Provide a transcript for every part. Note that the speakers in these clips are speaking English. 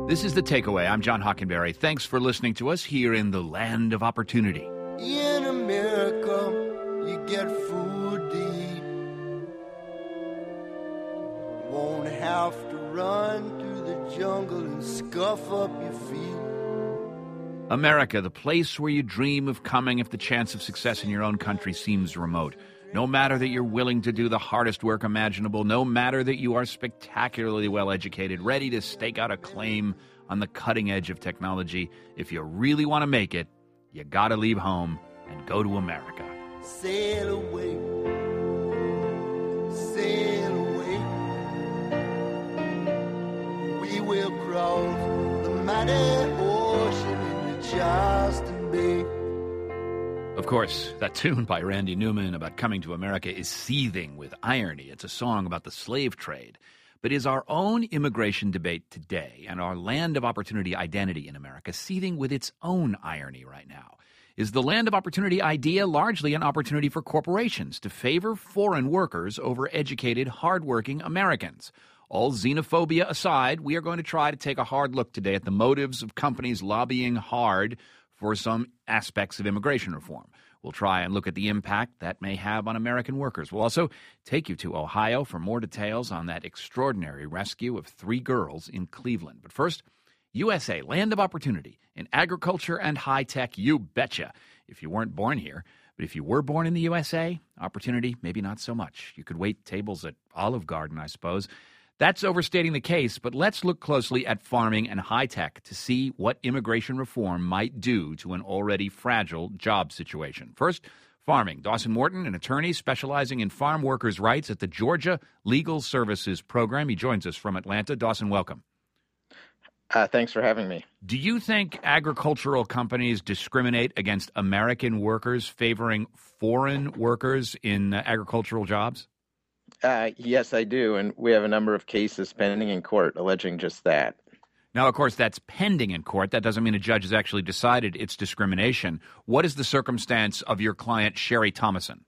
This is The Takeaway. I'm John Hockenberry. Thanks for listening to us here in the land of opportunity. In America, you get food to eat. Won't have to run through the jungle and scuff up your feet. America, the place where you dream of coming if the chance of success in your own country seems remote. No matter that you're willing to do the hardest work imaginable, no matter that you are spectacularly well educated, ready to stake out a claim on the cutting edge of technology, if you really want to make it, you gotta leave home and go to America. Sail away, sail away. We will cross the mighty ocean into Charleston Bay. Of course, that tune by Randy Newman about coming to America is seething with irony. It's a song about the slave trade. But is our own immigration debate today and our land of opportunity identity in America seething with its own irony right now? Is the land of opportunity idea largely an opportunity for corporations to favor foreign workers over educated, hardworking Americans? All xenophobia aside, we are going to try to take a hard look today at the motives of companies lobbying hard for some aspects of immigration reform. We'll try and look at the impact that may have on American workers. We'll also take you to Ohio for more details on that extraordinary rescue of 3 girls in Cleveland. But first, USA, land of opportunity in agriculture and high tech, you betcha. If you weren't born here, but if you were born in the USA, opportunity, maybe not so much. You could wait tables at Olive Garden, I suppose. That's overstating the case, but let's look closely at farming and high-tech to see what immigration reform might do to an already fragile job situation. First, farming. Dawson Morton, an attorney specializing in farm workers' rights at the Georgia Legal Services Program. He joins us from Atlanta. Dawson, welcome. Thanks for having me. Do you think agricultural companies discriminate against American workers, favoring foreign workers in agricultural jobs? Yes, I do, and we have a number of cases pending in court alleging just that. Now, of course, that's pending in court. That doesn't mean a judge has actually decided it's discrimination. What is the circumstance of your client, Sherry Thomason?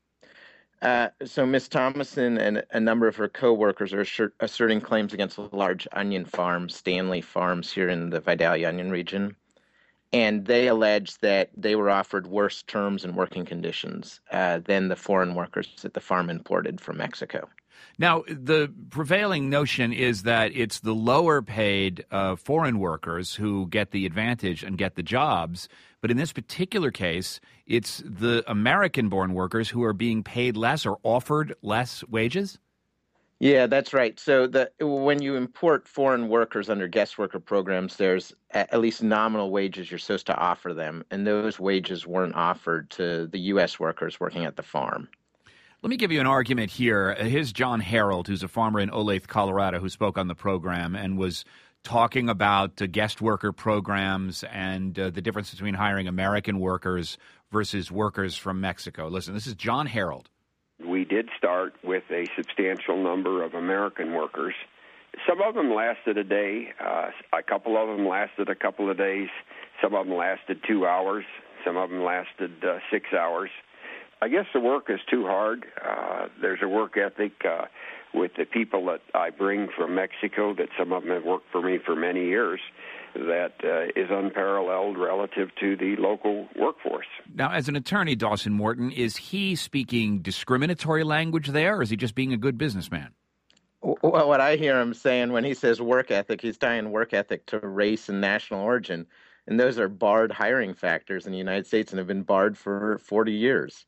So Ms. Thomason and a number of her co-workers are asserting claims against a large onion farm, Stanley Farms, here in the Vidalia Onion region. And they allege that they were offered worse terms and working conditions than the foreign workers that the farm imported from Mexico. Now, the prevailing notion is that it's the lower-paid foreign workers who get the advantage and get the jobs. But in this particular case, it's the American-born workers who are being paid less or offered less wages? Yeah, that's right. So when you import foreign workers under guest worker programs, there's at least nominal wages you're supposed to offer them, and those wages weren't offered to the U.S. workers working at the farm. Let me give you an argument here. Here's John Harold, who's a farmer in Olathe, Colorado, who spoke on the program and was talking about guest worker programs and the difference between hiring American workers versus workers from Mexico. Listen, this is John Harold. We did start with a substantial number of American workers. Some of them lasted a day. A couple of them lasted a couple of days. Some of them lasted 2 hours. Some of them lasted 6 hours. I guess the work is too hard. There's a work ethic with the people that I bring from Mexico that some of them have worked for me for many years that is unparalleled relative to the local workforce. Now, as an attorney, Dawson Morton, is he speaking discriminatory language there, or is he just being a good businessman? Well, what I hear him saying when he says work ethic, he's tying work ethic to race and national origin. And those are barred hiring factors in the United States and have been barred for 40 years.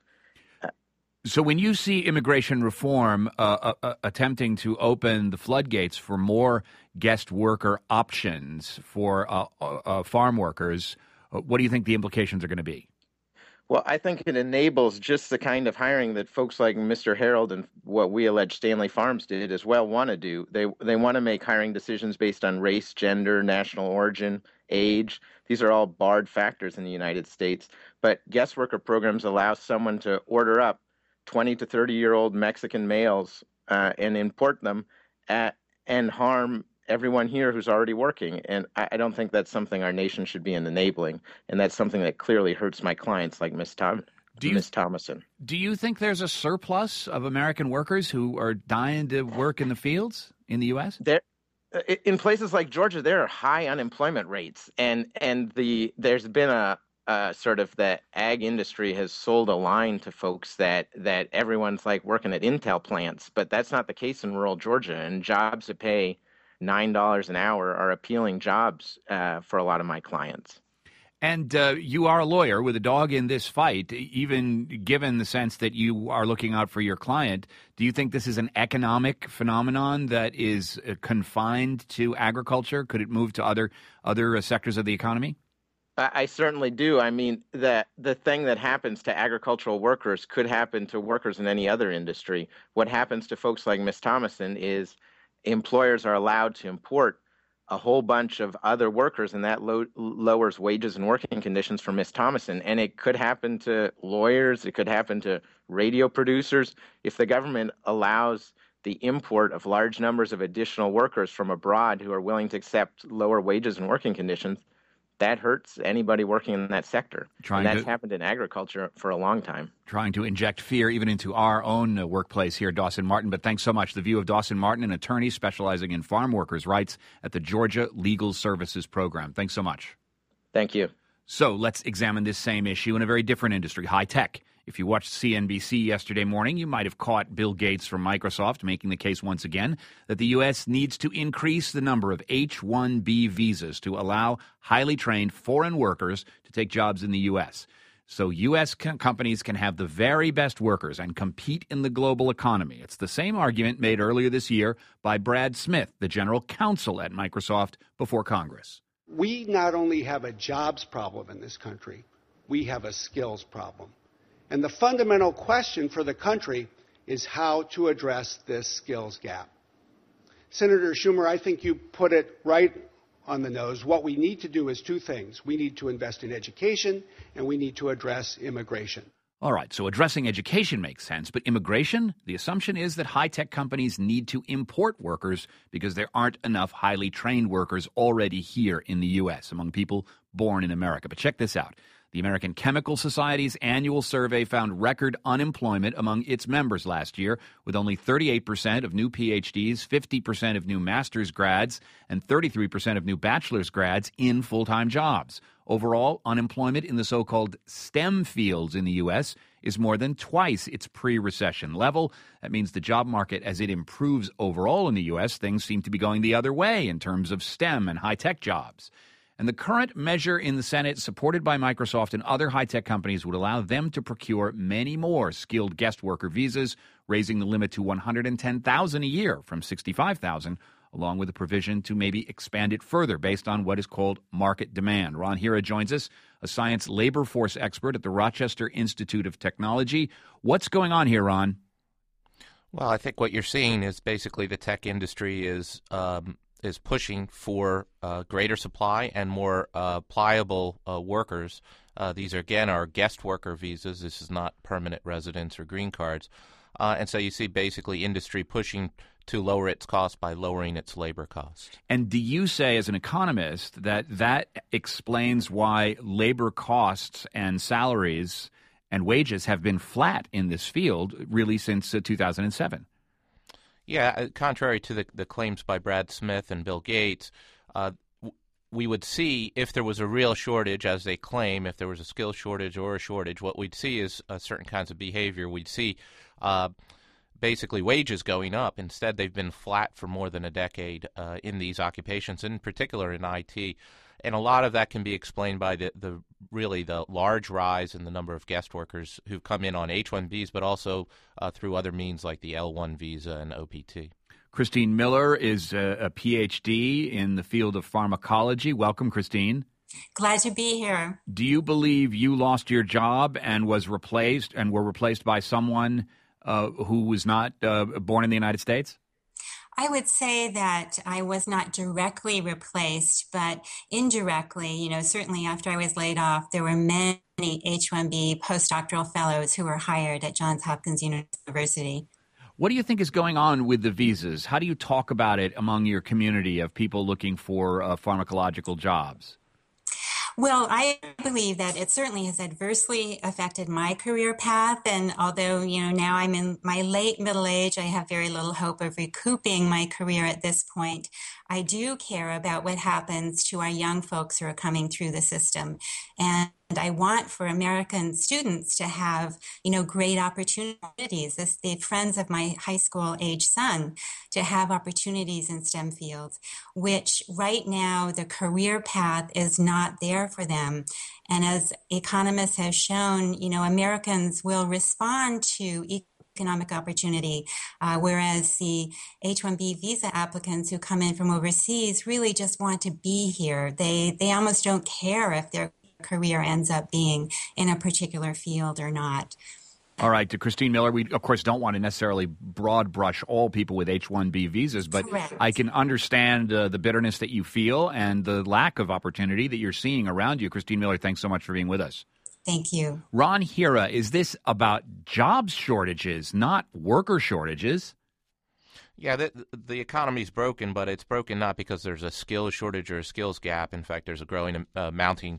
So when you see immigration reform attempting to open the floodgates for more guest worker options for farm workers, what do you think the implications are going to be? Well, I think it enables just the kind of hiring that folks like Mr. Harold and what we allege Stanley Farms did as well want to do. They want to make hiring decisions based on race, gender, national origin, age. These are all barred factors in the United States. But guest worker programs allow someone to order up 20 to 30-year-old Mexican males and import them and harm everyone here who's already working. And I don't think that's something our nation should be enabling. And that's something that clearly hurts my clients like Ms. Thomason. Do you think there's a surplus of American workers who are dying to work in the fields in the U.S.? in places like Georgia, there are high unemployment rates, and there's been a sort of the ag industry has sold a line to folks that everyone's like working at Intel plants, but that's not the case in rural Georgia. And jobs that pay $9 an hour are appealing jobs for a lot of my clients. And you are a lawyer with a dog in this fight, even given the sense that you are looking out for your client. Do you think this is an economic phenomenon that is confined to agriculture? Could it move to other sectors of the economy? I certainly do. I mean, the thing that happens to agricultural workers could happen to workers in any other industry. What happens to folks like Ms. Thomason is employers are allowed to import a whole bunch of other workers, and that lowers wages and working conditions for Ms. Thomason. And it could happen to lawyers. It could happen to radio producers. If the government allows the import of large numbers of additional workers from abroad who are willing to accept lower wages and working conditions, that hurts anybody working in that sector. And that's happened in agriculture for a long time. Trying to inject fear even into our own workplace here, Dawson Martin. But thanks so much. The view of Dawson Martin, an attorney specializing in farm workers' rights at the Georgia Legal Services Program. Thanks so much. Thank you. So let's examine this same issue in a very different industry, high tech. If you watched CNBC yesterday morning, you might have caught Bill Gates from Microsoft making the case once again that the U.S. needs to increase the number of H-1B visas to allow highly trained foreign workers to take jobs in the U.S. So U.S. companies can have the very best workers and compete in the global economy. It's the same argument made earlier this year by Brad Smith, the general counsel at Microsoft, before Congress. We not only have a jobs problem in this country, we have a skills problem. And the fundamental question for the country is how to address this skills gap. Senator Schumer, I think you put it right on the nose. What we need to do is two things. We need to invest in education, and we need to address immigration. All right, so addressing education makes sense, but immigration, the assumption is that high-tech companies need to import workers because there aren't enough highly trained workers already here in the U.S. among people born in America. But check this out. The American Chemical Society's annual survey found record unemployment among its members last year, with only 38% of new PhDs, 50% of new master's grads, and 33% of new bachelor's grads in full-time jobs. Overall, unemployment in the so-called STEM fields in the U.S. is more than twice its pre-recession level. That means the job market, as it improves overall in the U.S., things seem to be going the other way in terms of STEM and high-tech jobs. And the current measure in the Senate, supported by Microsoft and other high-tech companies, would allow them to procure many more skilled guest worker visas, raising the limit to $110,000 a year from $65,000, along with a provision to maybe expand it further based on what is called market demand. Ron Hira joins us, a science labor force expert at the Rochester Institute of Technology. What's going on here, Ron? Well, I think what you're seeing is basically the tech industry is pushing for greater supply and more pliable workers. These are, again, are guest worker visas. This is not permanent residence or green cards. And so you see basically industry pushing to lower its costs by lowering its labor costs. And do you say, as an economist, that explains why labor costs and salaries and wages have been flat in this field really since 2007? Yeah, contrary to the claims by Brad Smith and Bill Gates, we would see if there was a real shortage, as they claim, if there was a skill shortage or a shortage, what we'd see is certain kinds of behavior. We'd see basically wages going up. Instead, they've been flat for more than a decade in these occupations, in particular in IT. And a lot of that can be explained by the large rise in the number of guest workers who've come in on H-1Bs, but also through other means like the L-1 visa and OPT. Christine Miller is a PhD in the field of pharmacology. Welcome, Christine. Glad to be here. Do you believe you lost your job and were replaced by someone who was not born in the United States? I would say that I was not directly replaced, but indirectly, certainly after I was laid off, there were many H-1B postdoctoral fellows who were hired at Johns Hopkins University. What do you think is going on with the visas? How do you talk about it among your community of people looking for pharmacological jobs? Well, I believe that it certainly has adversely affected my career path. And although, now I'm in my late middle age, I have very little hope of recouping my career at this point. I do care about what happens to our young folks who are coming through the system. And I want for American students to have, great opportunities. The friends of my high school age son to have opportunities in STEM fields, which right now the career path is not there for them. And as economists have shown, Americans will respond to economic opportunity, whereas the H-1B visa applicants who come in from overseas really just want to be here. They almost don't care if their career ends up being in a particular field or not. All right, to Christine Miller, we, of course, don't want to necessarily broad brush all people with H-1B visas, but Correct. I can understand the bitterness that you feel and the lack of opportunity that you're seeing around you. Christine Miller, thanks so much for being with us. Thank you. Ron Hira, is this about jobs shortages, not worker shortages? Yeah, the economy's broken, but it's broken not because there's a skills shortage or a skills gap. In fact, there's a growing, mounting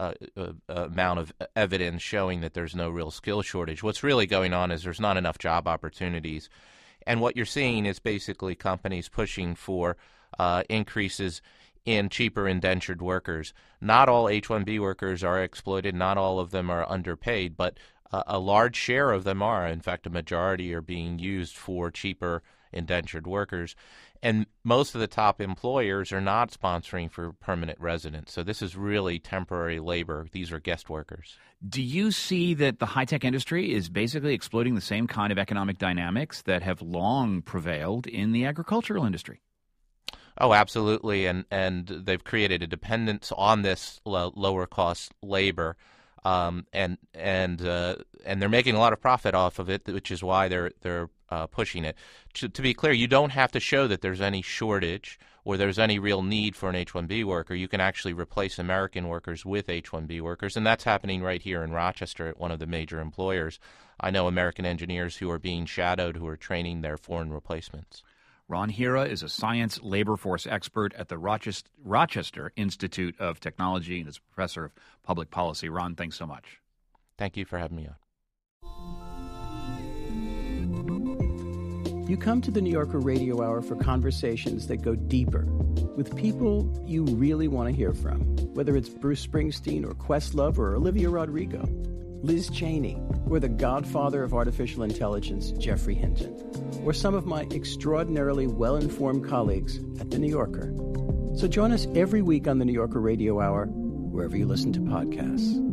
amount of evidence showing that there's no real skill shortage. What's really going on is there's not enough job opportunities. And what you're seeing is basically companies pushing for increases in cheaper indentured workers. Not all H-1B workers are exploited. Not all of them are underpaid, but a large share of them are. In fact, a majority are being used for cheaper indentured workers. And most of the top employers are not sponsoring for permanent residents. So this is really temporary labor. These are guest workers. Do you see that the high-tech industry is basically exploiting the same kind of economic dynamics that have long prevailed in the agricultural industry? Oh, absolutely. And they've created a dependence on this lower-cost labor. And they're making a lot of profit off of it, which is why they're pushing it. To be clear, you don't have to show that there's any shortage or there's any real need for an H-1B worker. You can actually replace American workers with H-1B workers, and that's happening right here in Rochester at one of the major employers. I know American engineers who are being shadowed who are training their foreign replacements. Ron Hira is a science labor force expert at the Rochester Institute of Technology and is a professor of public policy. Ron, thanks so much. Thank you for having me on. You come to the New Yorker Radio Hour for conversations that go deeper with people you really want to hear from, whether it's Bruce Springsteen or Questlove or Olivia Rodrigo, Liz Cheney, or the godfather of artificial intelligence, Geoffrey Hinton, or some of my extraordinarily well-informed colleagues at The New Yorker. So join us every week on the New Yorker Radio Hour, wherever you listen to podcasts.